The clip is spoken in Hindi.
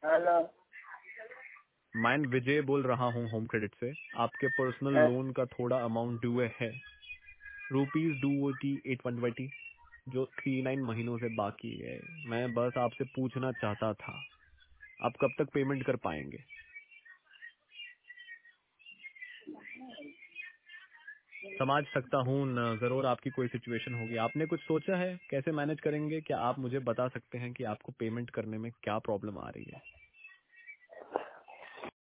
हेलो। मैं विजय बोल रहा हूँ होम क्रेडिट से। आपके पर्सनल लोन का थोड़ा अमाउंट ड्यू है, ₹28820, जो 39 महीनों से बाकी है। मैं बस आपसे पूछना चाहता था, आप कब तक पेमेंट कर पाएंगे? समझ सकता हूँ न, जरूर आपकी कोई सिचुएशन होगी। आपने कुछ सोचा है कैसे मैनेज करेंगे? क्या आप मुझे बता सकते हैं कि आपको पेमेंट करने में क्या प्रॉब्लम आ रही है?